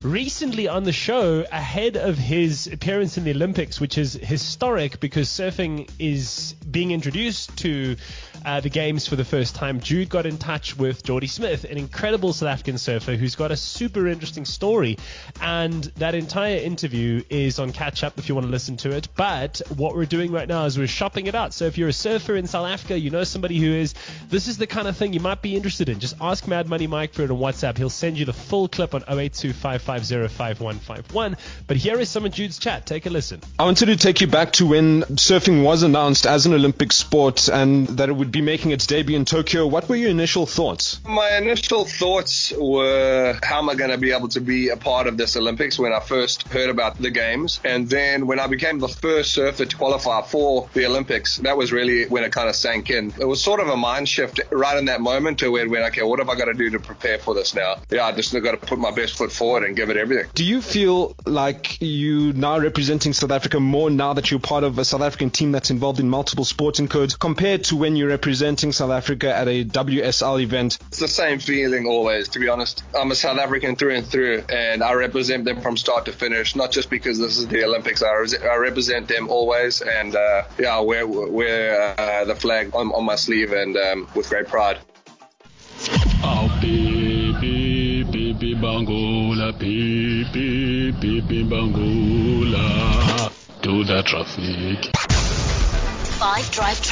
recently on the show ahead of his appearance in the Olympics, which is historic because surfing is being introduced to the games for the first time. Jude got in touch with Geordie Smith, an incredible South African surfer who's got a super interesting story, and that entire interview is on Catch Up if you want to listen to it. But what we're doing right now is we're shopping it out. So if you're a surfer in South Africa, you know somebody who is, this is the kind of thing you might be interested in. Just ask Mad Money Mike for it on WhatsApp. He'll send you the full clip on 0825505151. But here is some of Jude's chat. Take a listen. I wanted to take you back to when surfing was announced as an Olympic sport and that it would be making its debut in Tokyo. What were your initial thoughts? My initial thoughts were, how am I going to be able to be a part of this Olympics when I first heard about the games? And then when I became the first surfer to qualify for the Olympics, that was really when it kind of sank in. It was sort of a mind shift right in that moment to when okay, what have I got to do to prepare for this now? Yeah, I just got to put my best foot forward and give it everything. Do you feel like you now representing South Africa more now that you're part of a South African team that's involved in multiple sporting codes compared to when you're representing South Africa at a WSL event? It's the same feeling always, to be honest. I'm a South African through and through, and I represent them from start to finish, not just because this is the Olympics. I represent them always, and I wear the flag on my sleeve and with great pride. Oh, baby, baby, Bangola, baby, baby, Bangola, to the traffic. 5 Drive